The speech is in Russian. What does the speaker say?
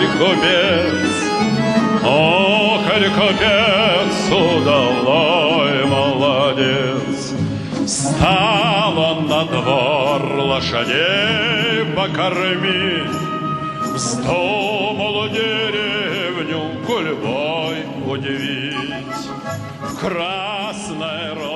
купец. Ох, купец удалой молодец. Стал он на двор лошадей покормить, вздумал деревню гульбой удивить. В красной